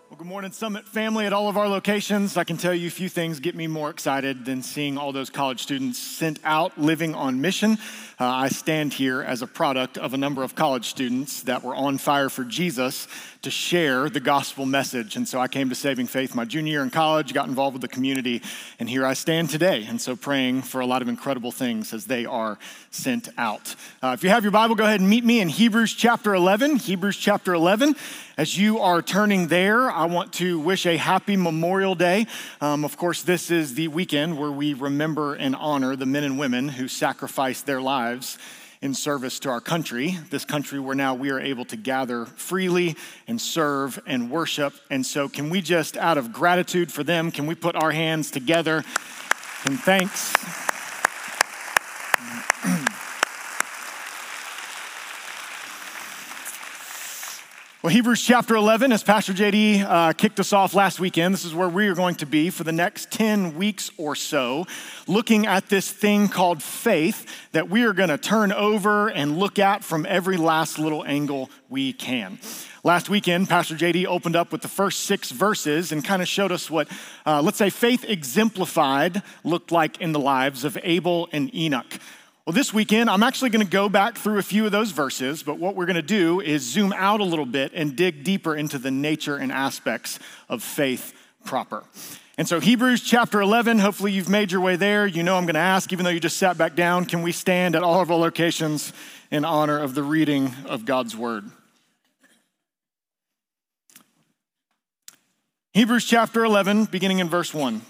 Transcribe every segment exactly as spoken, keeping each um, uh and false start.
Well, good morning, Summit family at all of our locations. I can tell you a few things get me more excited than seeing all those college students sent out living on mission. Uh, I stand here as a product of a number of college students that were on fire for Jesus to share the gospel message. And so I came to Saving Faith my junior year in college, got involved with the community, and here I stand today. And so praying for a lot of incredible things as they are sent out. Uh, if you have your Bible, go ahead and meet me in Hebrews chapter eleven. Hebrews chapter eleven. As you are turning there, I want to wish a happy Memorial Day. Um, of course, this is the weekend where we remember and honor the men and women who sacrificed their lives in service to our country, this country where now we are able to gather freely and serve and worship. And so can we just, out of gratitude for them, can we put our hands together and thanks? Well, Hebrews chapter eleven, as Pastor J D uh, kicked us off last weekend, this is where we are going to be for the next ten weeks or so, looking at this thing called faith that we are going to turn over and look at from every last little angle we can. Last weekend, Pastor J D opened up with the first six verses and kind of showed us what, uh, let's say, faith exemplified looked like in the lives of Abel and Enoch. Well, this weekend, I'm actually going to go back through a few of those verses, but what we're going to do is zoom out a little bit and dig deeper into the nature and aspects of faith proper. And so Hebrews chapter eleven, hopefully you've made your way there. You know I'm going to ask, even though you just sat back down, can we stand at all of our locations in honor of the reading of God's word? Hebrews chapter eleven, beginning in verse one.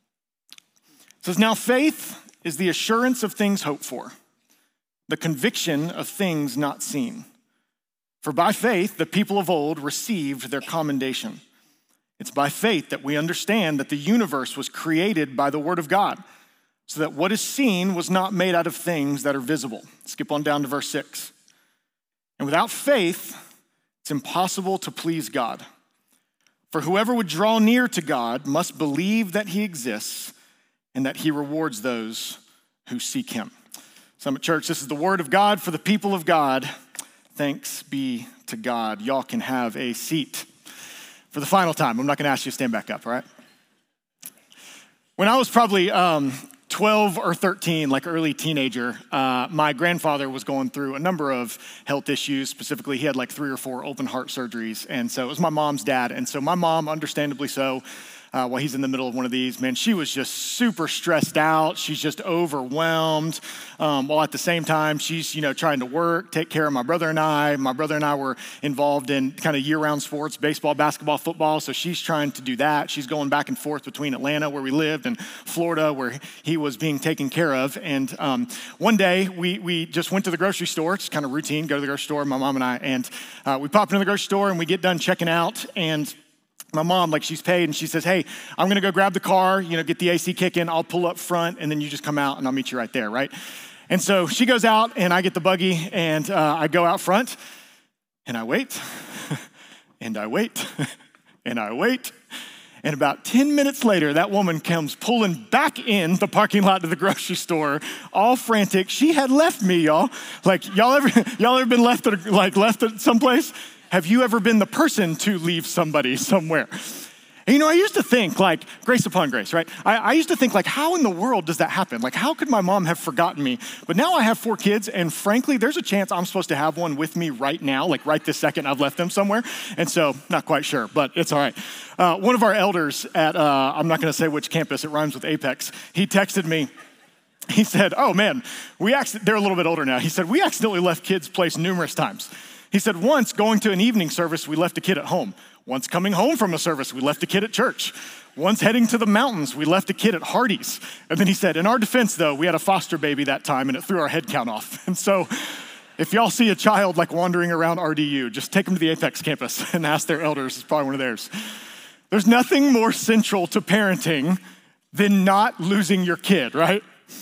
It says, "Now faith is the assurance of things hoped for, the conviction of things not seen. For by faith, the people of old received their commendation. It's by faith that we understand that the universe was created by the word of God, so that what is seen was not made out of things that are visible." Skip on down to verse six. "And without faith, it's impossible to please God. For whoever would draw near to God must believe that he exists and that he rewards those who seek him." Summit Church, this is the word of God for the people of God. Thanks be to God. Y'all can have a seat. For the final time, I'm not gonna ask you to stand back up, all right? When I was probably um, twelve or thirteen, like early teenager, uh, my grandfather was going through a number of health issues. Specifically, he had like three or four open heart surgeries. And so it was my mom's dad. And so my mom, understandably so, Uh, while he's in the middle of one of these, man, she was just super stressed out. She's just overwhelmed. Um, while at the same time, she's, you know, trying to work, take care of my brother and I. My brother and I were involved in kind of year-round sports, baseball, basketball, football. So she's trying to do that. She's going back and forth between Atlanta, where we lived, and Florida, where he was being taken care of. And um, one day, we we just went to the grocery store. It's kind of routine, go to the grocery store, my mom and I. And uh, we pop into the grocery store, and we get done checking out. And my mom, like she's paid, and she says, "Hey, I'm gonna go grab the car, you know, get the A C kicking. I'll pull up front, and then you just come out, and I'll meet you right there, right?" And so she goes out, and I get the buggy, and uh, I go out front, and I wait, and I wait, and I wait. And about ten minutes later, that woman comes pulling back in the parking lot to the grocery store, all frantic. She had left me, y'all. Like, y'all ever, y'all ever been left at, like, left at someplace? Have you ever been the person to leave somebody somewhere? And you know, I used to think like, grace upon grace, right? I, I used to think like, how in the world does that happen? Like, how could my mom have forgotten me? But now I have four kids, and frankly, there's a chance I'm supposed to have one with me right now, like right this second I've left them somewhere. And so, not quite sure, but it's all right. Uh, one of our elders at, uh, I'm not gonna say which campus, it rhymes with Apex, he texted me. He said, "Oh man, we acc- they're a little bit older now." He said, "We accidentally left kids' place numerous times." He said, "Once going to an evening service, we left a kid at home. Once coming home from a service, we left a kid at church. Once heading to the mountains, we left a kid at Hardee's." And then he said, "In our defense, though, we had a foster baby that time, and it threw our head count off." And so if y'all see a child like wandering around R D U, just take them to the Apex campus and ask their elders. It's probably one of theirs. There's nothing more central to parenting than not losing your kid, right?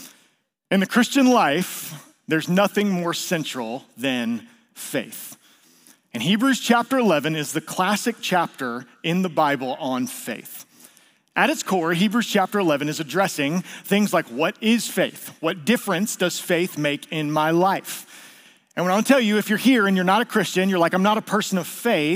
In the Christian life, there's nothing more central than faith. And Hebrews chapter eleven is the classic chapter in the Bible on faith. At its core, Hebrews chapter eleven is addressing things like, what is faith? What difference does faith make in my life? And what I want to tell you, if you're here and you're not a Christian, you're like, I'm not a person of faith,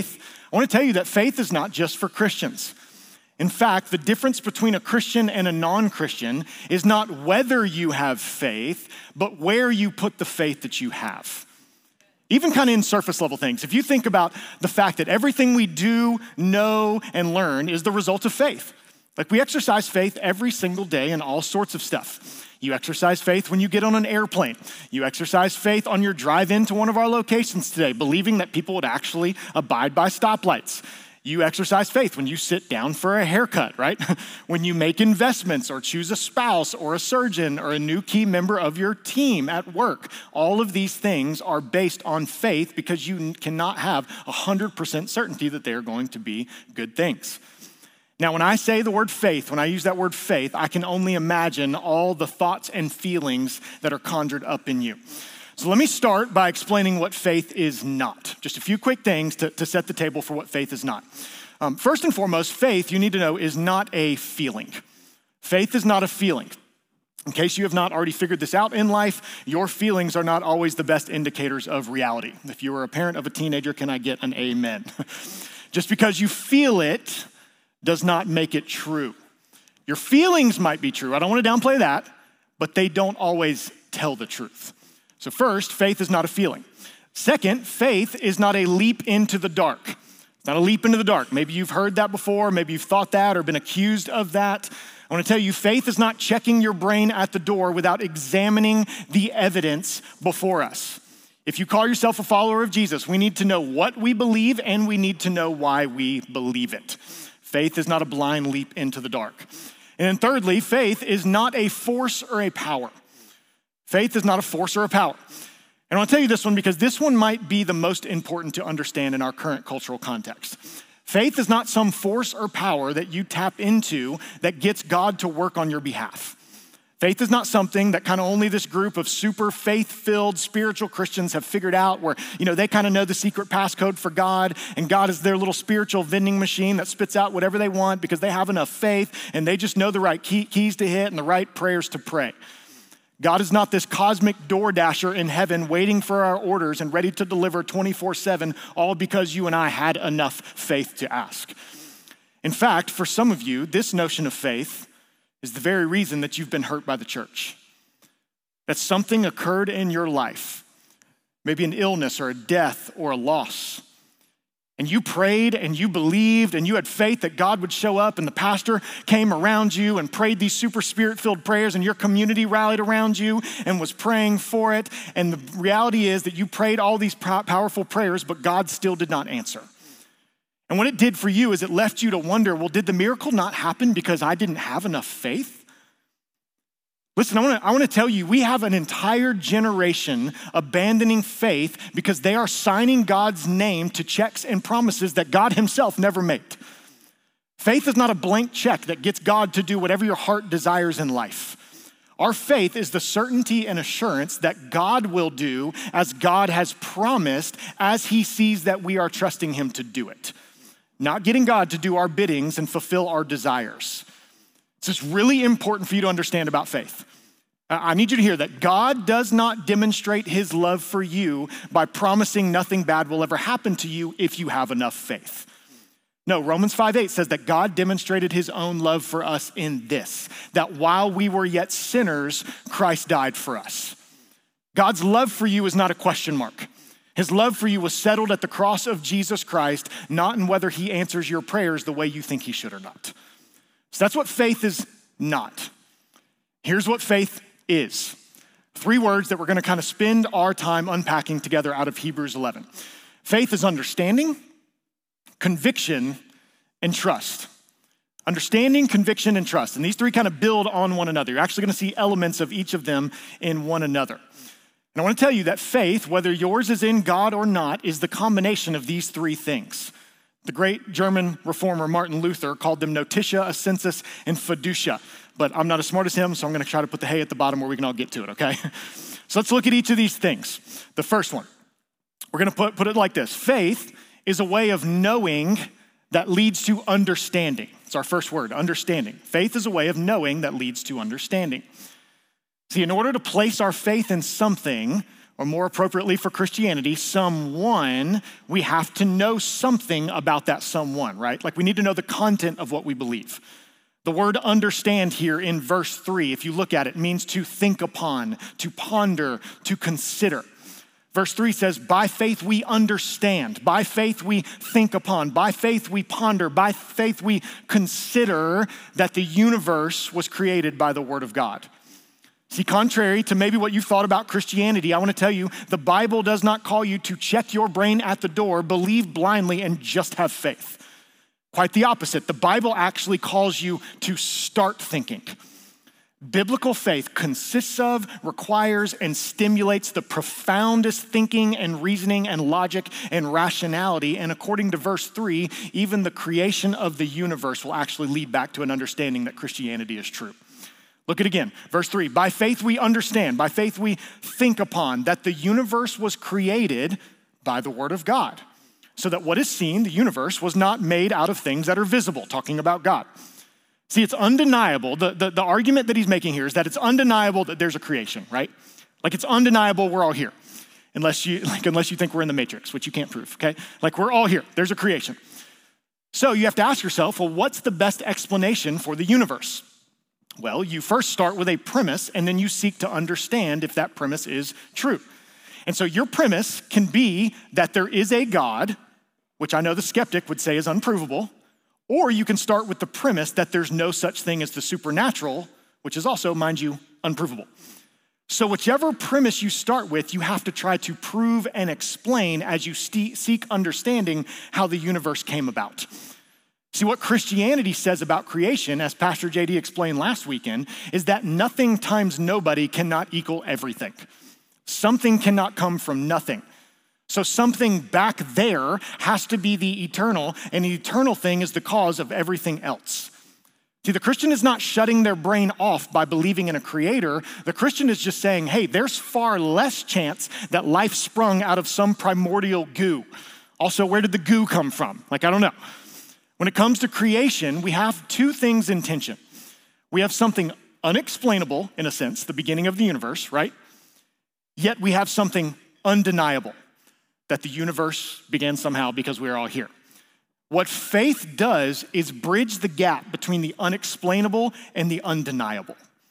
I want to tell you that faith is not just for Christians. In fact, the difference between a Christian and a non-Christian is not whether you have faith, but where you put the faith that you have. Even kind of in surface level things. If you think about the fact that everything we do, know, and learn is the result of faith. Like we exercise faith every single day in all sorts of stuff. You exercise faith when you get on an airplane. You exercise faith on your drive into one of our locations today, believing that people would actually abide by stoplights. You exercise faith when you sit down for a haircut, right? When you make investments or choose a spouse or a surgeon or a new key member of your team at work. All of these things are based on faith because you cannot have one hundred percent certainty that they are going to be good things. Now, when I say the word faith, when I use that word faith, I can only imagine all the thoughts and feelings that are conjured up in you. So let me start by explaining what faith is not. Just a few quick things to, to set the table for what faith is not. Um, first and foremost, faith, you need to know, is not a feeling. Faith is not a feeling. In case you have not already figured this out in life, your feelings are not always the best indicators of reality. If you were a parent of a teenager, can I get an amen? Just because you feel it does not make it true. Your feelings might be true. I don't want to downplay that, but they don't always tell the truth. So first, faith is not a feeling. Second, faith is not a leap into the dark. It's not a leap into the dark. Maybe you've heard that before. Maybe you've thought that or been accused of that. I want to tell you, faith is not checking your brain at the door without examining the evidence before us. If you call yourself a follower of Jesus, we need to know what we believe and we need to know why we believe it. Faith is not a blind leap into the dark. And then thirdly, faith is not a force or a power. Faith is not a force or a power. And I want to tell you this one because this one might be the most important to understand in our current cultural context. Faith is not some force or power that you tap into that gets God to work on your behalf. Faith is not something that kind of only this group of super faith-filled spiritual Christians have figured out where, you know, they kind of know the secret passcode for God and God is their little spiritual vending machine that spits out whatever they want because they have enough faith and they just know the right key, keys to hit and the right prayers to pray. God is not this cosmic door dasher in heaven waiting for our orders and ready to deliver twenty-four seven, all because you and I had enough faith to ask. In fact, for some of you, this notion of faith is the very reason that you've been hurt by the church. That something occurred in your life, maybe an illness or a death or a loss. And you prayed and you believed and you had faith that God would show up and the pastor came around you and prayed these super spirit-filled prayers and your community rallied around you and was praying for it. And the reality is that you prayed all these powerful prayers, but God still did not answer. And what it did for you is it left you to wonder, well, did the miracle not happen because I didn't have enough faith? Listen, I want to I want to tell you, we have an entire generation abandoning faith because they are signing God's name to checks and promises that God himself never made. Faith is not a blank check that gets God to do whatever your heart desires in life. Our faith is the certainty and assurance that God will do as God has promised as he sees that we are trusting him to do it. Not getting God to do our biddings and fulfill our desires. This is really important for you to understand about faith. I need you to hear that God does not demonstrate his love for you by promising nothing bad will ever happen to you if you have enough faith. No, Romans five eight says that God demonstrated his own love for us in this, that while we were yet sinners, Christ died for us. God's love for you is not a question mark. His love for you was settled at the cross of Jesus Christ, not in whether he answers your prayers the way you think he should or not. So that's what faith is not. Here's what faith is. Three words that we're gonna kind of spend our time unpacking together out of Hebrews eleven. Faith is understanding, conviction, and trust. Understanding, conviction, and trust. And these three kind of build on one another. You're actually gonna see elements of each of them in one another. And I wanna tell you that faith, whether yours is in God or not, is the combination of these three things. The great German reformer Martin Luther called them notitia, assensus, and fiducia. But I'm not as smart as him, so I'm gonna try to put the hay at the bottom where we can all get to it, okay? So let's look at each of these things. The first one, we're gonna put, put it like this. Faith is a way of knowing that leads to understanding. It's our first word, understanding. Faith is a way of knowing that leads to understanding. See, in order to place our faith in something, or more appropriately for Christianity, someone, we have to know something about that someone, right? Like we need to know the content of what we believe. The word understand here in verse three, if you look at it, means to think upon, to ponder, to consider. Verse three says, by faith we understand, by faith we think upon, by faith we ponder, by faith we consider that the universe was created by the word of God. See, contrary to maybe what you've thought about Christianity, I want to tell you, the Bible does not call you to check your brain at the door, believe blindly, and just have faith. Quite the opposite. The Bible actually calls you to start thinking. Biblical faith consists of, requires, and stimulates the profoundest thinking and reasoning and logic and rationality. And according to verse three, even the creation of the universe will actually lead back to an understanding that Christianity is true. Look at it again, verse three. By faith we understand, by faith we think upon that the universe was created by the word of God. So that what is seen, the universe, was not made out of things that are visible, talking about God. See, it's undeniable. The, the, the argument that he's making here is that it's undeniable that there's a creation, right? Like it's undeniable we're all here. Unless you, like, unless you think we're in the Matrix, which you can't prove, okay? Like we're all here, there's a creation. So you have to ask yourself, well, what's the best explanation for the universe? Well, you first start with a premise and then you seek to understand if that premise is true. And so your premise can be that there is a God, which I know the skeptic would say is unprovable, or you can start with the premise that there's no such thing as the supernatural, which is also, mind you, unprovable. So whichever premise you start with, you have to try to prove and explain as you st- seek understanding how the universe came about. See, what Christianity says about creation, as Pastor J D explained last weekend, is that nothing times nobody cannot equal everything. Something cannot come from nothing. So something back there has to be the eternal, and the eternal thing is the cause of everything else. See, the Christian is not shutting their brain off by believing in a creator. The Christian is just saying, hey, there's far less chance that life sprung out of some primordial goo. Also, where did the goo come from? Like, I don't know. When it comes to creation, we have two things in tension. We have something unexplainable, in a sense, the beginning of the universe, right? Yet we have something undeniable, that the universe began somehow because we're all here. What faith does is bridge the gap between the unexplainable and the undeniable.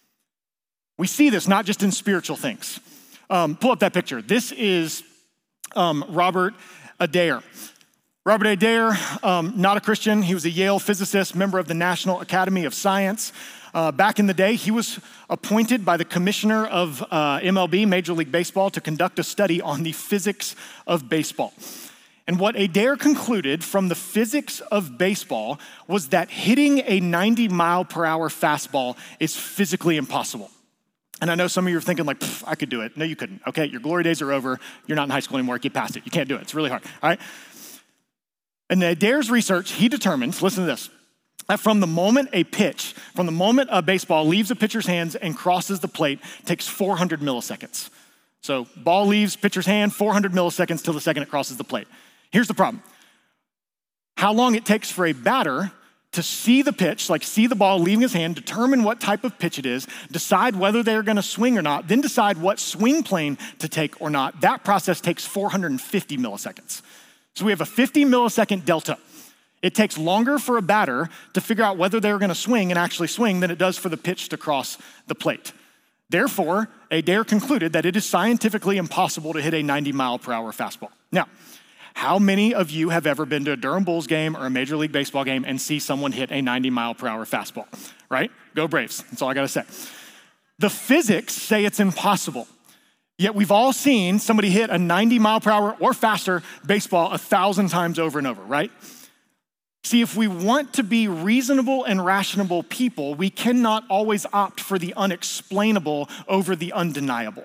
We see this not just in spiritual things. Um, pull up that picture. This is um, Robert Adair. Robert Adair, um, not a Christian. He was a Yale physicist, member of the National Academy of Science. Uh, back in the day, he was appointed by the commissioner of uh, M L B, Major League Baseball, to conduct a study on the physics of baseball. And what Adair concluded from the physics of baseball was that hitting a ninety mile per hour fastball is physically impossible. And I know some of you are thinking like, I could do it. No, you couldn't, okay? Your glory days are over. You're not in high school anymore. Get past it. You can't do it. It's really hard, all right? And Adair's research, he determines, listen to this, that from the moment a pitch, from the moment a baseball leaves a pitcher's hands and crosses the plate, takes four hundred milliseconds. So ball leaves pitcher's hand, four hundred milliseconds till the second it crosses the plate. Here's the problem. How long it takes for a batter to see the pitch, like see the ball leaving his hand, determine what type of pitch it is, decide whether they're gonna swing or not, then decide what swing plane to take or not. That process takes four hundred fifty milliseconds. So we have a fifty millisecond delta. It takes longer for a batter to figure out whether they're gonna swing and actually swing than it does for the pitch to cross the plate. Therefore, Adair concluded that it is scientifically impossible to hit a ninety mile per hour fastball. Now, how many of you have ever been to a Durham Bulls game or a Major League Baseball game and see someone hit a ninety mile per hour fastball, right? Go Braves, that's all I gotta say. The physics say it's impossible, yet we've all seen somebody hit a ninety mile per hour or faster baseball a thousand times over and over, right? See, if we want to be reasonable and rational people, we cannot always opt for the unexplainable over the undeniable.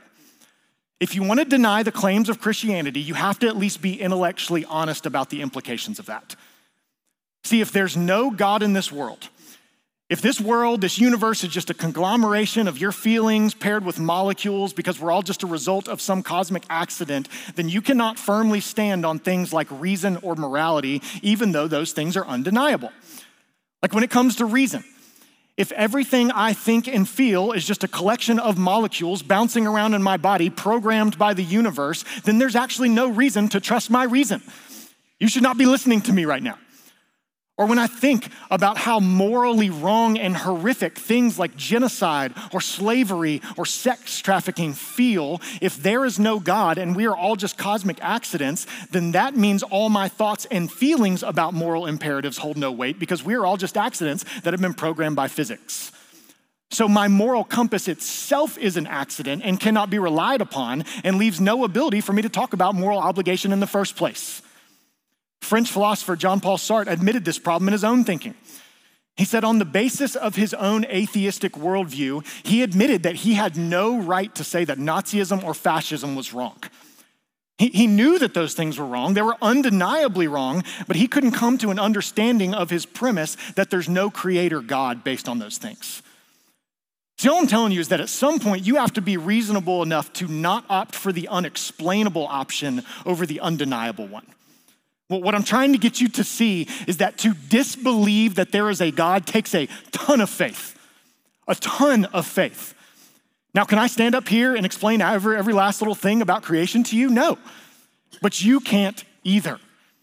If you want to deny the claims of Christianity, you have to at least be intellectually honest about the implications of that. See, if there's no God in this world, if this world, this universe is just a conglomeration of your feelings paired with molecules because we're all just a result of some cosmic accident, then you cannot firmly stand on things like reason or morality, even though those things are undeniable. Like when it comes to reason, If everything I think and feel is just a collection of molecules bouncing around in my body, programmed by the universe, then there's actually no reason to trust my reason. You should not be listening to me right now. Or when I think about how morally wrong and horrific things like genocide or slavery or sex trafficking feel, if there is no God and we are all just cosmic accidents, then that means all my thoughts and feelings about moral imperatives hold no weight because we are all just accidents that have been programmed by physics. So my moral compass itself is an accident and cannot be relied upon and leaves no ability for me to talk about moral obligation in the first place. French philosopher Jean-Paul Sartre admitted this problem in his own thinking. He said on the basis of his own atheistic worldview, he admitted that he had no right to say that Nazism or fascism was wrong. He, he knew that those things were wrong. They were undeniably wrong, but he couldn't come to an understanding of his premise that there's no creator God based on those things. So all I'm telling you is that at some point you have to be reasonable enough to not opt for the unexplainable option over the undeniable one. Well, what I'm trying to get you to see is that to disbelieve that there is a God takes a ton of faith, a ton of faith. Now, can I stand up here and explain every, every last little thing about creation to you? No, but you can't either.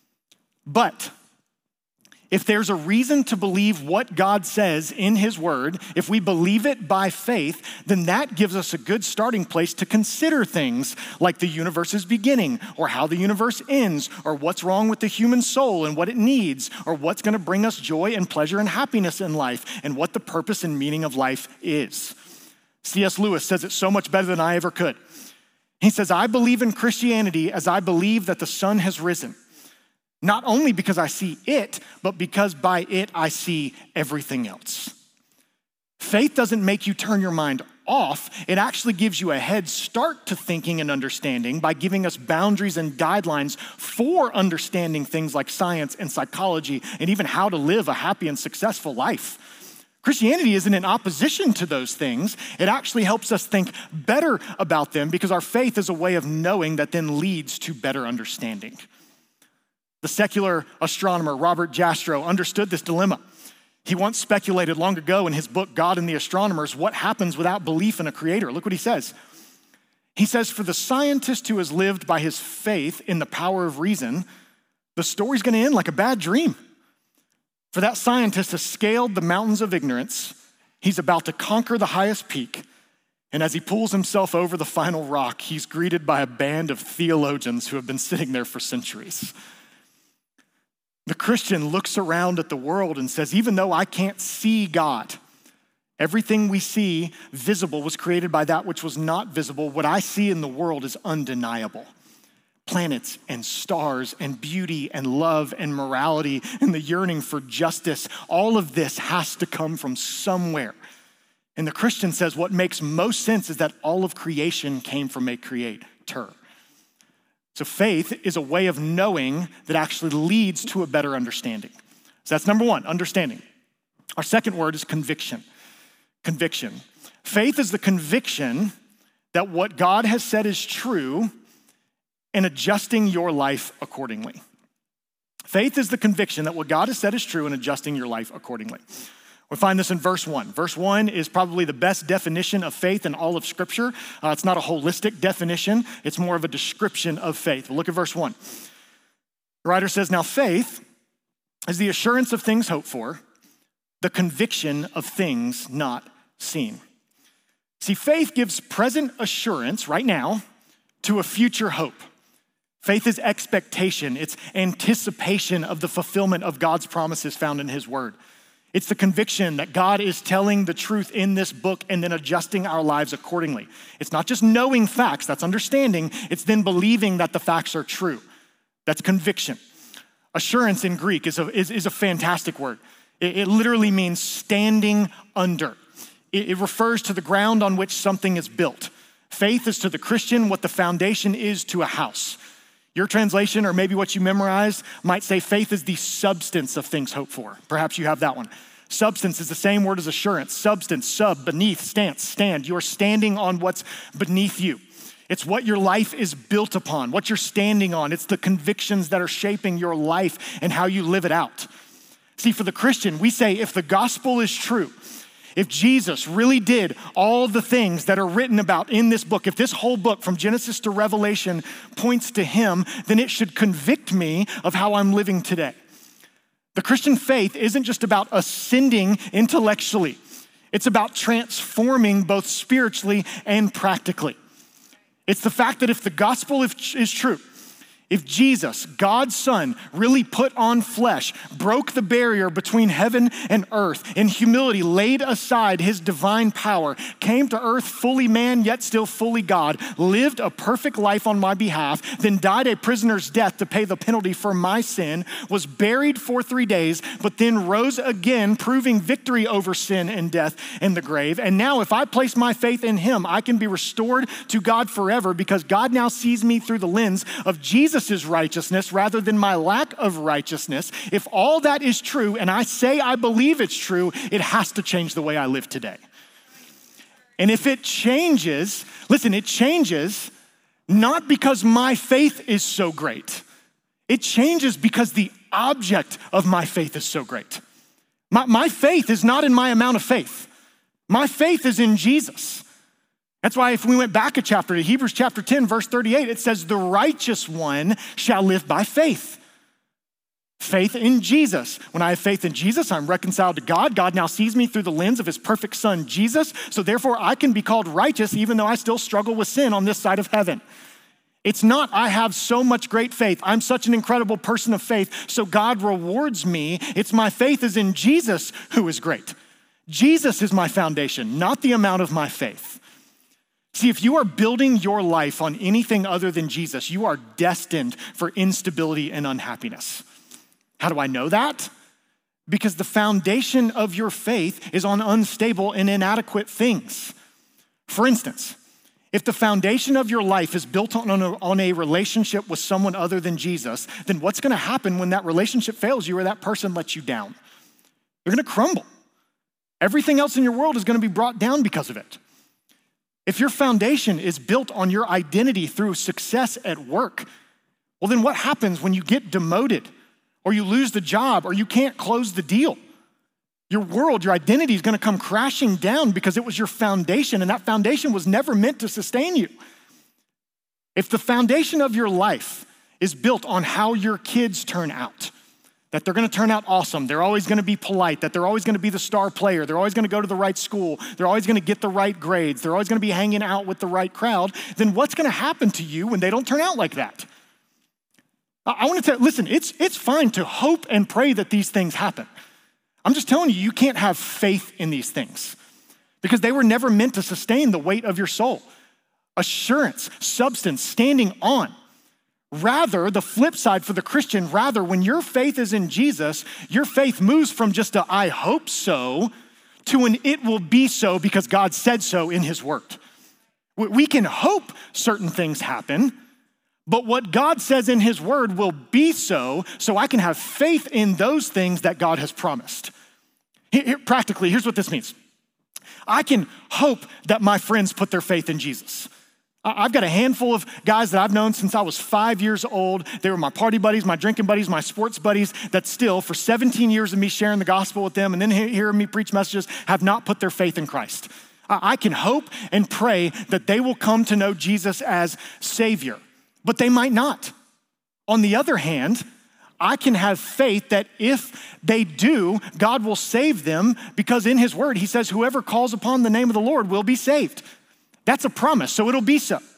But if there's a reason to believe what God says in his word, if we believe it by faith, then that gives us a good starting place to consider things like the universe's beginning, or how the universe ends, or what's wrong with the human soul and what it needs, or what's gonna bring us joy and pleasure and happiness in life, and what the purpose and meaning of life is. C S Lewis says it so much better than I ever could. He says, I believe in Christianity as I believe that the sun has risen. Not only because I see it, but because by it I see everything else. Faith doesn't make you turn your mind off. It actually gives you a head start to thinking and understanding by giving us boundaries and guidelines for understanding things like science and psychology and even how to live a happy and successful life. Christianity isn't in opposition to those things. It actually helps us think better about them because our faith is a way of knowing that then leads to better understanding. The secular astronomer Robert Jastrow understood this dilemma. He once speculated long ago in his book, God and the Astronomers, what happens without belief in a creator. Look what he says. He says, for the scientist who has lived by his faith in the power of reason, the story's gonna end like a bad dream. For that scientist has scaled the mountains of ignorance. He's about to conquer the highest peak. And as he pulls himself over the final rock, he's greeted by a band of theologians who have been sitting there for centuries. The Christian looks around at the world and says, even though I can't see God, everything we see visible was created by that which was not visible. What I see in the world is undeniable. Planets and stars and beauty and love and morality and the yearning for justice, all of this has to come from somewhere. And the Christian says what makes most sense is that all of creation came from a creator. So faith is a way of knowing that actually leads to a better understanding. So that's number one, understanding. Our second word is conviction. Conviction. Faith is the conviction that what God has said is true and adjusting your life accordingly. Faith is the conviction that what God has said is true and adjusting your life accordingly. We find this in verse one. Verse one is probably the best definition of faith in all of Scripture. Uh, it's not a holistic definition. It's more of a description of faith. Well, look at verse one. The writer says, now faith is the assurance of things hoped for, the conviction of things not seen. See, faith gives present assurance right now to a future hope. Faith is expectation. It's anticipation of the fulfillment of God's promises found in his word. It's the conviction that God is telling the truth in this book and then adjusting our lives accordingly. It's not just knowing facts, that's understanding. It's then believing that the facts are true. That's conviction. Assurance in Greek is a, is, is a fantastic word. It, it literally means standing under. It, it refers to the ground on which something is built. Faith is to the Christian what the foundation is to a house. Your translation, or maybe what you memorized, might say faith is the substance of things hoped for. Perhaps you have that one. Substance is the same word as assurance. Substance, sub, beneath, stance, stand. You're standing on what's beneath you. It's what your life is built upon, what you're standing on. It's the convictions that are shaping your life and how you live it out. See, for the Christian, we say if the gospel is true, If Jesus really did all the things that are written about in this book, if this whole book from Genesis to Revelation points to him, then it should convict me of how I'm living today. The Christian faith isn't just about ascending intellectually. It's about transforming both spiritually and practically. It's the fact that if the gospel is true, if Jesus, God's Son, really put on flesh, broke the barrier between heaven and earth, in humility laid aside his divine power, came to earth fully man yet still fully God, lived a perfect life on my behalf, then died a prisoner's death to pay the penalty for my sin, was buried for three days, but then rose again, proving victory over sin and death and the grave. And now if I place my faith in him, I can be restored to God forever because God now sees me through the lens of Jesus' righteousness rather than my lack of righteousness. If all that is true and I say I believe it's true, it has to change the way I live today. And if it changes, listen, it changes not because my faith is so great. It changes because the object of my faith is so great. My, my faith is not in my amount of faith. My faith is in Jesus. That's why if we went back a chapter to Hebrews chapter ten, verse thirty-eight, it says, the righteous one shall live by faith. Faith in Jesus. When I have faith in Jesus, I'm reconciled to God. God now sees me through the lens of his perfect son, Jesus. So therefore I can be called righteous even though I still struggle with sin on this side of heaven. It's not, I have so much great faith. I'm such an incredible person of faith, so God rewards me. It's my faith is in Jesus who is great. Jesus is my foundation, not the amount of my faith. See, if you are building your life on anything other than Jesus, you are destined for instability and unhappiness. How do I know that? Because the foundation of your faith is on unstable and inadequate things. For instance, if the foundation of your life is built on a, on a relationship with someone other than Jesus, then what's gonna happen when that relationship fails you or that person lets you down? You're gonna crumble. Everything else in your world is gonna be brought down because of it. If your foundation is built on your identity through success at work, well, then what happens when you get demoted or you lose the job or you can't close the deal? Your world, your identity is gonna come crashing down because it was your foundation, and that foundation was never meant to sustain you. If the foundation of your life is built on how your kids turn out, that they're gonna turn out awesome, they're always gonna be polite, that they're always gonna be the star player, they're always gonna go to the right school, they're always gonna get the right grades, they're always gonna be hanging out with the right crowd, then what's gonna happen to you when they don't turn out like that? I wanna tell, listen, it's, it's fine to hope and pray that these things happen. I'm just telling you, you can't have faith in these things because they were never meant to sustain the weight of your soul. Assurance, substance, standing on. Rather, the flip side for the Christian, rather, when your faith is in Jesus, your faith moves from just a I hope so to an it will be so because God said so in his word. We can hope certain things happen, but what God says in his word will be so, so I can have faith in those things that God has promised. Here, practically, here's what this means. I can hope that my friends put their faith in Jesus. I've got a handful of guys that I've known since I was five years old. They were my party buddies, my drinking buddies, my sports buddies that still, for seventeen years of me sharing the gospel with them and then hearing me preach messages, have not put their faith in Christ. I can hope and pray that they will come to know Jesus as Savior, but they might not. On the other hand, I can have faith that if they do, God will save them because in his word, he says, whoever calls upon the name of the Lord will be saved. That's a promise, so it'll be so.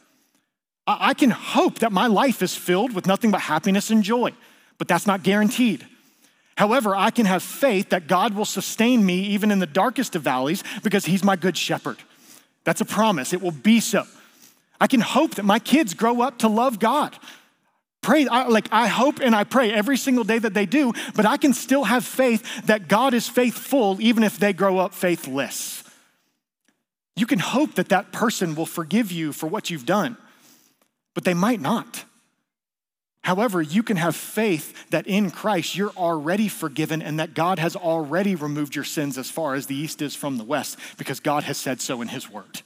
I can hope that my life is filled with nothing but happiness and joy, but that's not guaranteed. However, I can have faith that God will sustain me even in the darkest of valleys because he's my good shepherd. That's a promise, it will be so. I can hope that my kids grow up to love God. Pray, I, like I hope and I pray every single day that they do, but I can still have faith that God is faithful even if they grow up faithless. You can hope that that person will forgive you for what you've done, but they might not. However, you can have faith that in Christ you're already forgiven and that God has already removed your sins as far as the east is from the west because God has said so in his word.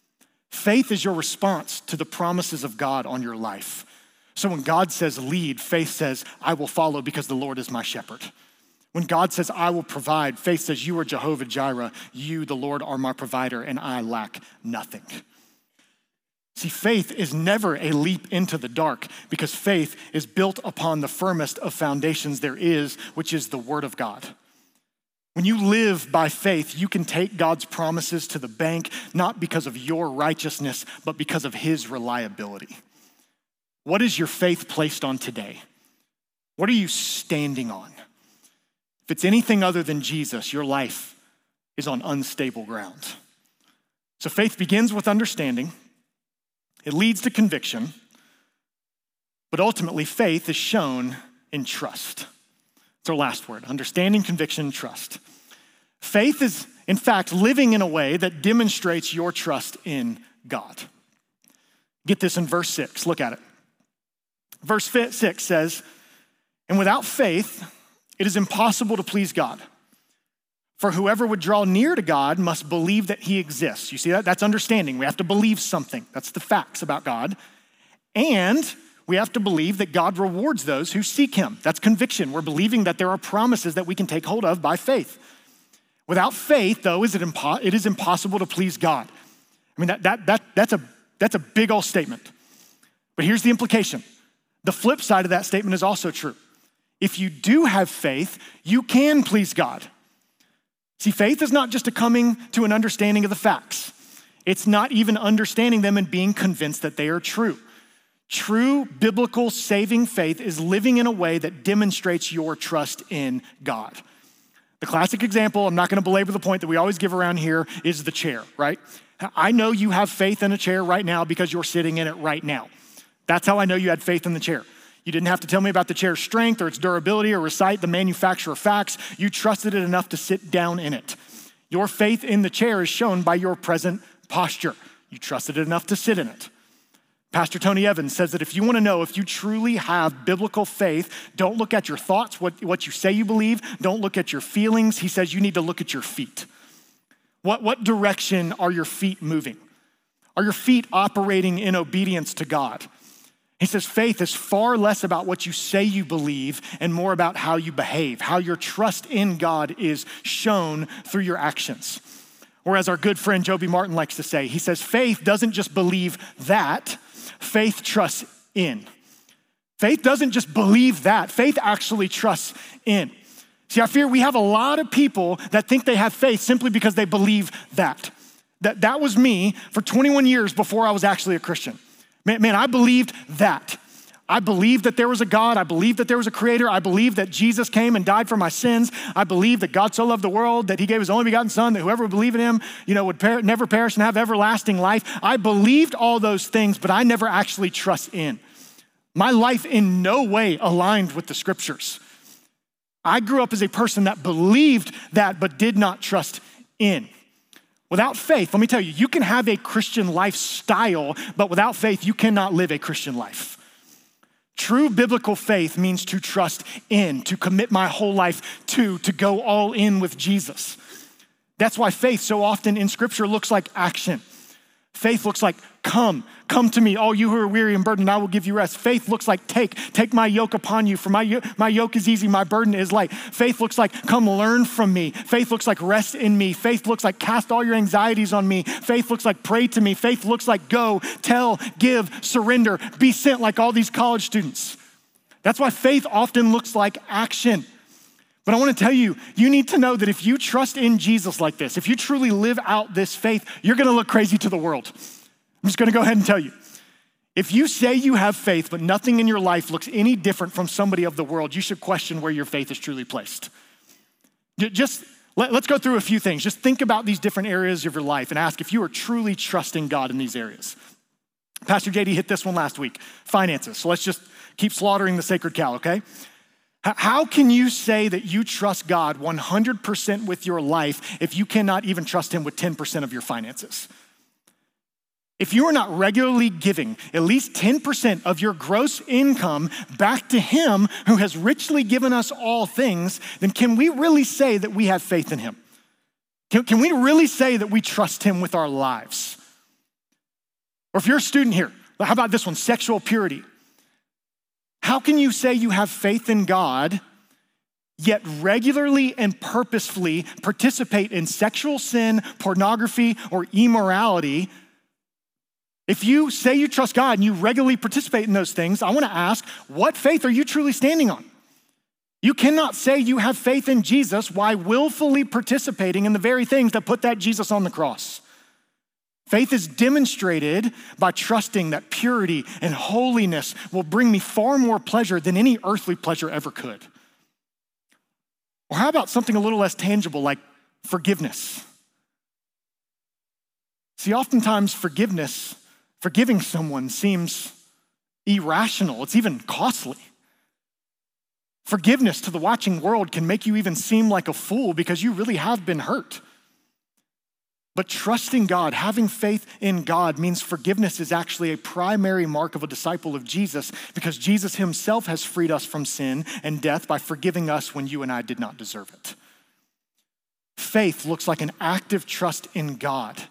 Faith is your response to the promises of God on your life. So when God says lead, faith says, I will follow because the Lord is my shepherd. When God says, I will provide, faith says, you are Jehovah Jireh. You, the Lord, are my provider, and I lack nothing. See, faith is never a leap into the dark because faith is built upon the firmest of foundations there is, which is the word of God. When you live by faith, you can take God's promises to the bank, not because of your righteousness, but because of his reliability. What is your faith placed on today? What are you standing on? If it's anything other than Jesus, your life is on unstable ground. So faith begins with understanding. It leads to conviction. But ultimately, faith is shown in trust. It's our last word, understanding, conviction, trust. Faith is, in fact, living in a way that demonstrates your trust in God. Get this in verse six, look at it. Verse six says, and without faith, it is impossible to please God. For whoever would draw near to God must believe that he exists. You see that? That's understanding. We have to believe something. That's the facts about God. And we have to believe that God rewards those who seek him. That's conviction. We're believing that there are promises that we can take hold of by faith. Without faith, though, is it, impo- it is impossible to please God. I mean, that, that, that, that's, a, that's a big old statement. But here's the implication. The flip side of that statement is also true. If you do have faith, you can please God. See, faith is not just a coming to an understanding of the facts. It's not even understanding them and being convinced that they are true. True biblical saving faith is living in a way that demonstrates your trust in God. The classic example, I'm not gonna belabor the point that we always give around here, is the chair, right? I know you have faith in a chair right now because you're sitting in it right now. That's how I know you had faith in the chair. You didn't have to tell me about the chair's strength or its durability or recite the manufacturer facts. You trusted it enough to sit down in it. Your faith in the chair is shown by your present posture. You trusted it enough to sit in it. Pastor Tony Evans says that if you want to know if you truly have biblical faith, don't look at your thoughts, what, what you say you believe. Don't look at your feelings. He says you need to look at your feet. What, what direction are your feet moving? Are your feet operating in obedience to God? He says faith is far less about what you say you believe and more about how you behave, how your trust in God is shown through your actions. Or as our good friend Joby Martin likes to say, he says faith doesn't just believe that, faith trusts in. Faith doesn't just believe that, faith actually trusts in. See, I fear we have a lot of people that think they have faith simply because they believe that. That, that was me for twenty-one years before I was actually a Christian. Man, man, I believed that. I believed that there was a God. I believed that there was a creator. I believed that Jesus came and died for my sins. I believed that God so loved the world that he gave his only begotten son, that whoever would believe in him, you know, would per- never perish and have everlasting life. I believed all those things, but I never actually trust in. My life in no way aligned with the scriptures. I grew up as a person that believed that, but did not trust in. Without faith, let me tell you, you can have a Christian lifestyle, but without faith, you cannot live a Christian life. True biblical faith means to trust in, to commit my whole life to, to go all in with Jesus. That's why faith so often in scripture looks like action. Faith looks like come, come to me, all you who are weary and burdened, I will give you rest. Faith looks like take, take my yoke upon you, for my, my yoke is easy, my burden is light. Faith looks like come learn from me. Faith looks like rest in me. Faith looks like cast all your anxieties on me. Faith looks like pray to me. Faith looks like go, tell, give, surrender, be sent like all these college students. That's why faith often looks like action. But I want to tell you, you need to know that if you trust in Jesus like this, if you truly live out this faith, you're going to look crazy to the world. I'm just going to go ahead and tell you. If you say you have faith, but nothing in your life looks any different from somebody of the world, you should question where your faith is truly placed. Just let, let's go through a few things. Just think about these different areas of your life and ask if you are truly trusting God in these areas. Pastor J D hit this one last week, finances. So let's just keep slaughtering the sacred cow, okay? How can you say that you trust God one hundred percent with your life if you cannot even trust him with ten percent of your finances? If you are not regularly giving at least ten percent of your gross income back to him who has richly given us all things, then can we really say that we have faith in him? Can, can we really say that we trust him with our lives? Or if you're a student here, how about this one, sexual purity? How can you say you have faith in God, yet regularly and purposefully participate in sexual sin, pornography, or immorality, if you say you trust God and you regularly participate in those things, I want to ask, what faith are you truly standing on? You cannot say you have faith in Jesus while willfully participating in the very things that put that Jesus on the cross. Faith is demonstrated by trusting that purity and holiness will bring me far more pleasure than any earthly pleasure ever could. Or how about something a little less tangible like forgiveness? See, oftentimes forgiveness, forgiving someone seems irrational. It's even costly. Forgiveness to the watching world can make you even seem like a fool because you really have been hurt. But trusting God, having faith in God means forgiveness is actually a primary mark of a disciple of Jesus because Jesus himself has freed us from sin and death by forgiving us when you and I did not deserve it. Faith looks like an active trust in God.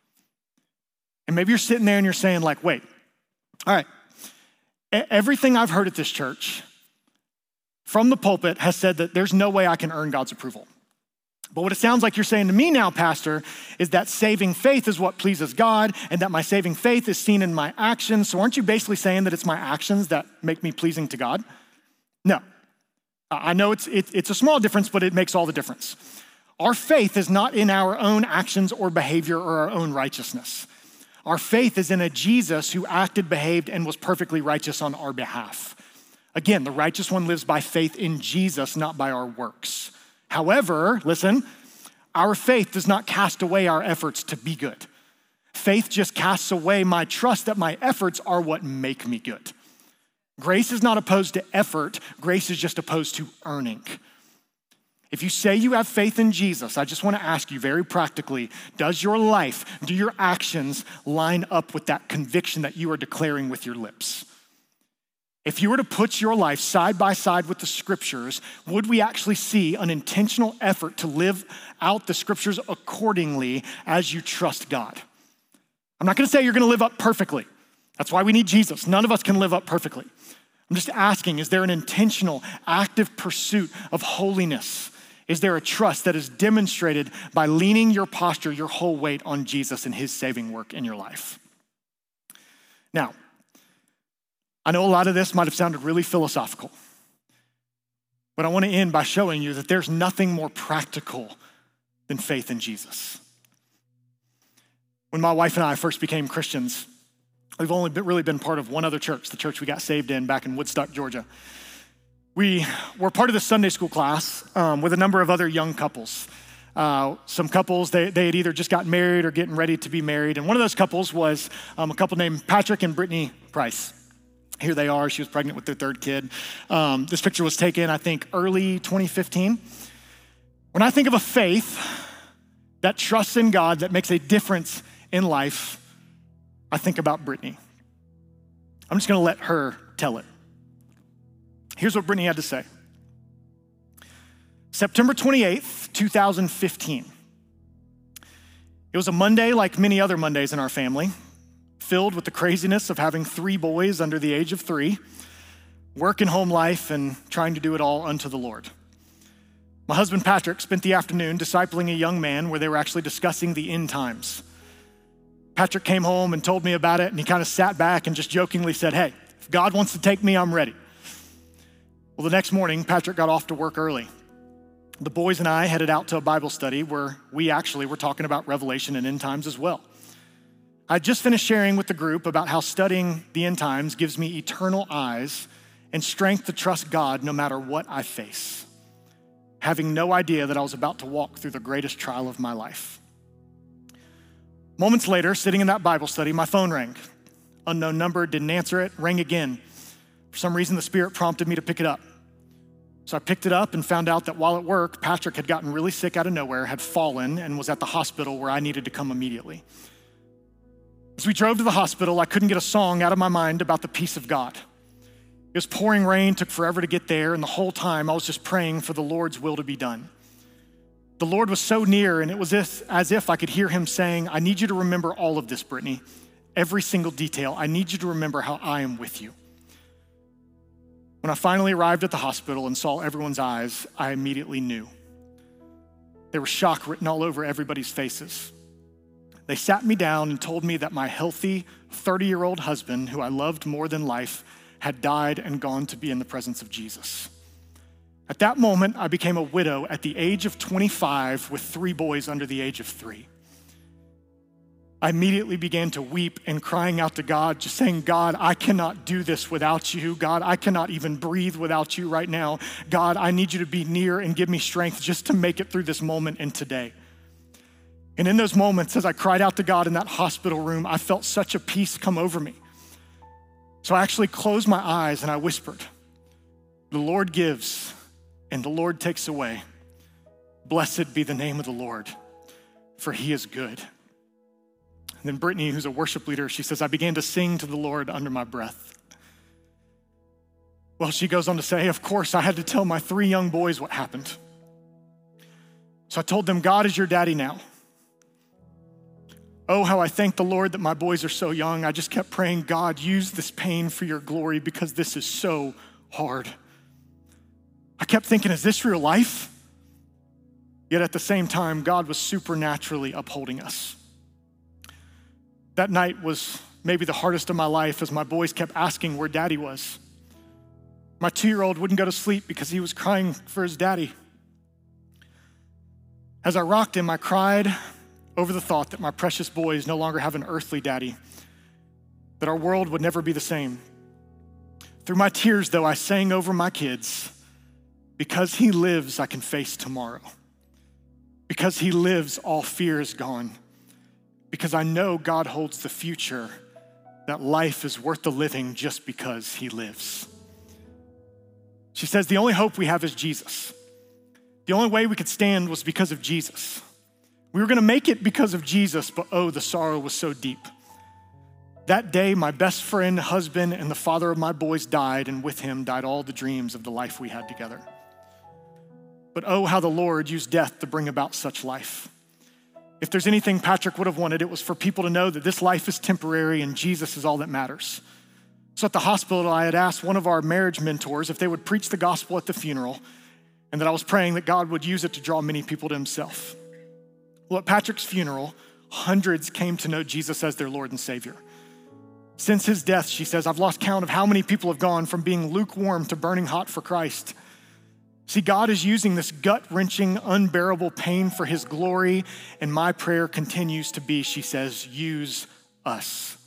And maybe you're sitting there and you're saying like, wait, all right, everything I've heard at this church from the pulpit has said that there's no way I can earn God's approval. But what it sounds like you're saying to me now, Pastor, is that saving faith is what pleases God and that my saving faith is seen in my actions. So aren't you basically saying that it's my actions that make me pleasing to God? No. I know it's, it, it's a small difference, but it makes all the difference. Our faith is not in our own actions or behavior or our own righteousness. Our faith is in a Jesus who acted, behaved, and was perfectly righteous on our behalf. Again, the righteous one lives by faith in Jesus, not by our works. However, listen, our faith does not cast away our efforts to be good. Faith just casts away my trust that my efforts are what make me good. Grace is not opposed to effort. Grace is just opposed to earning. If you say you have faith in Jesus, I just want to ask you very practically, does your life, do your actions line up with that conviction that you are declaring with your lips? If you were to put your life side by side with the scriptures, would we actually see an intentional effort to live out the scriptures accordingly as you trust God? I'm not gonna say you're gonna live up perfectly. That's why we need Jesus. None of us can live up perfectly. I'm just asking, is there an intentional, active pursuit of holiness? Is there a trust that is demonstrated by leaning your posture, your whole weight on Jesus and his saving work in your life? Now, I know a lot of this might have sounded really philosophical, but I want to end by showing you that there's nothing more practical than faith in Jesus. When my wife and I first became Christians, we've only been, really been part of one other church, the church we got saved in back in Woodstock, Georgia. We were part of the Sunday school class um, with a number of other young couples. Uh, some couples, they, they had either just gotten married or getting ready to be married. And one of those couples was um, a couple named Patrick and Brittany Price. Here they are, she was pregnant with their third kid. Um, this picture was taken, I think, early twenty fifteen. When I think of a faith that trusts in God, that makes a difference in life, I think about Brittany. I'm just gonna let her tell it. Here's what Brittany had to say. September twenty-eighth, two thousand fifteen. It was a Monday like many other Mondays in our family, filled with the craziness of having three boys under the age of three, work and home life, and trying to do it all unto the Lord. My husband, Patrick, spent the afternoon discipling a young man where they were actually discussing the end times. Patrick came home and told me about it, and he kind of sat back and just jokingly said, hey, if God wants to take me, I'm ready. Well, the next morning, Patrick got off to work early. The boys and I headed out to a Bible study where we actually were talking about Revelation and end times as well. I just finished sharing with the group about how studying the end times gives me eternal eyes and strength to trust God no matter what I face, having no idea that I was about to walk through the greatest trial of my life. Moments later, sitting in that Bible study, my phone rang. Unknown number, didn't answer it, rang again. For some reason, the Spirit prompted me to pick it up. So I picked it up and found out that while at work, Patrick had gotten really sick out of nowhere, had fallen, and was at the hospital where I needed to come immediately. As we drove to the hospital, I couldn't get a song out of my mind about the peace of God. It was pouring rain, took forever to get there, and the whole time I was just praying for the Lord's will to be done. The Lord was so near, and it was as, as if I could hear him saying, I need you to remember all of this, Brittany, every single detail. I need you to remember how I am with you. When I finally arrived at the hospital and saw everyone's eyes, I immediately knew. There was shock written all over everybody's faces. They sat me down and told me that my healthy thirty-year-old husband, who I loved more than life, had died and gone to be in the presence of Jesus. At that moment, I became a widow at the age of twenty-five with three boys under the age of three. I immediately began to weep and crying out to God, just saying, God, I cannot do this without you. God, I cannot even breathe without you right now. God, I need you to be near and give me strength just to make it through this moment and today. And in those moments, as I cried out to God in that hospital room, I felt such a peace come over me. So I actually closed my eyes and I whispered, the Lord gives and the Lord takes away. Blessed be the name of the Lord, for he is good. And then Brittany, who's a worship leader, she says, I began to sing to the Lord under my breath. Well, she goes on to say, of course, I had to tell my three young boys what happened. So I told them, God is your daddy now. Oh, how I thank the Lord that my boys are so young. I just kept praying, God, use this pain for your glory because this is so hard. I kept thinking, is this real life? Yet at the same time, God was supernaturally upholding us. That night was maybe the hardest of my life as my boys kept asking where daddy was. My two-year-old wouldn't go to sleep because he was crying for his daddy. As I rocked him, I cried over the thought that my precious boys no longer have an earthly daddy, that our world would never be the same. Through my tears, though, I sang over my kids, because he lives, I can face tomorrow. Because he lives, all fear is gone. Because I know God holds the future, that life is worth the living just because he lives. She says, the only hope we have is Jesus. The only way we could stand was because of Jesus. We were gonna make it because of Jesus, but oh, the sorrow was so deep. That day, my best friend, husband, and the father of my boys died, and with him died all the dreams of the life we had together. But oh, how the Lord used death to bring about such life. If there's anything Patrick would have wanted, it was for people to know that this life is temporary and Jesus is all that matters. So at the hospital, I had asked one of our marriage mentors if they would preach the gospel at the funeral, and that I was praying that God would use it to draw many people to himself. Well, at Patrick's funeral, hundreds came to know Jesus as their Lord and Savior. Since his death, she says, I've lost count of how many people have gone from being lukewarm to burning hot for Christ. See, God is using this gut-wrenching, unbearable pain for his glory, and my prayer continues to be, she says, use us.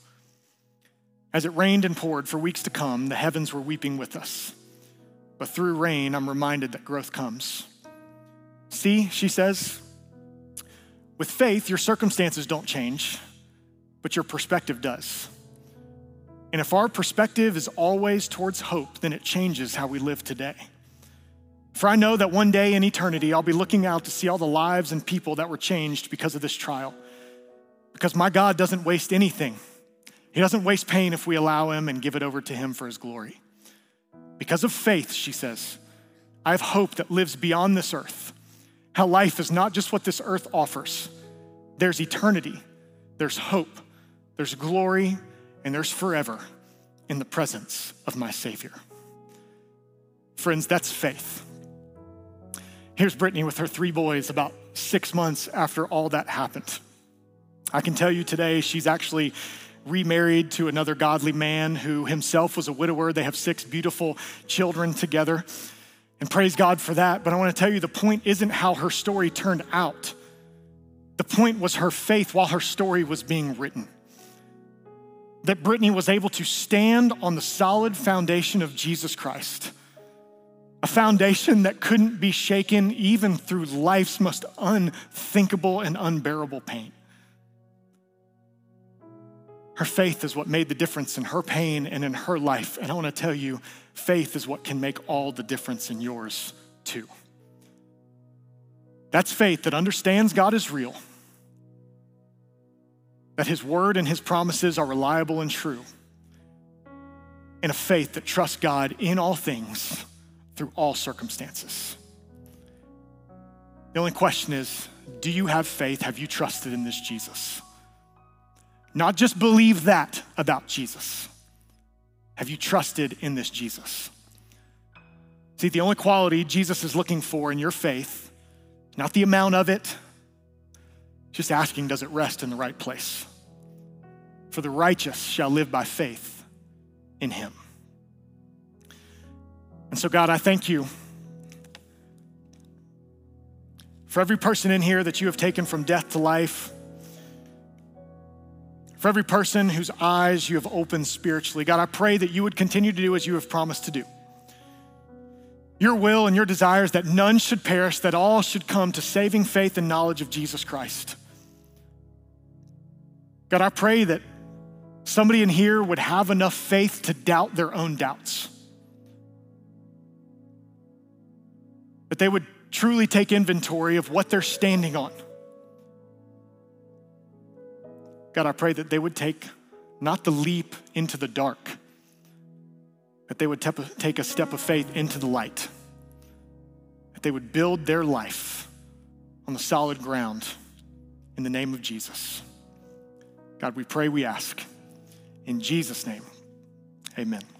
As it rained and poured for weeks to come, the heavens were weeping with us. But through rain, I'm reminded that growth comes. See, she says, with faith, your circumstances don't change, but your perspective does. And if our perspective is always towards hope, then it changes how we live today. For I know that one day in eternity, I'll be looking out to see all the lives and people that were changed because of this trial. Because my God doesn't waste anything. He doesn't waste pain if we allow him and give it over to him for his glory. Because of faith, she says, I have hope that lives beyond this earth. How life is not just what this earth offers. There's eternity, there's hope, there's glory, and there's forever in the presence of my Savior. Friends, that's faith. Here's Brittany with her three boys about six months after all that happened. I can tell you today she's actually remarried to another godly man who himself was a widower. They have six beautiful children together, and praise God for that. But I want to tell you, the point isn't how her story turned out. The point was her faith while her story was being written. That Brittany was able to stand on the solid foundation of Jesus Christ, a foundation that couldn't be shaken even through life's most unthinkable and unbearable pain. Her faith is what made the difference in her pain and in her life. And I want to tell you, faith is what can make all the difference in yours too. That's faith that understands God is real, that his word and his promises are reliable and true, and a faith that trusts God in all things through all circumstances. The only question is, do you have faith? Have you trusted in this Jesus? Not just believe that about Jesus. Have you trusted in this Jesus? See, the only quality Jesus is looking for in your faith, not the amount of it, just asking, does it rest in the right place? For the righteous shall live by faith in him. And so God, I thank you for every person in here that you have taken from death to life, for every person whose eyes you have opened spiritually. God, I pray that you would continue to do as you have promised to do. Your will and your desire is that none should perish, that all should come to saving faith and knowledge of Jesus Christ. God, I pray that somebody in here would have enough faith to doubt their own doubts. That they would truly take inventory of what they're standing on. God, I pray that they would take not the leap into the dark, that they would tep- take a step of faith into the light, that they would build their life on the solid ground in the name of Jesus. God, we pray, we ask. In Jesus' name, amen.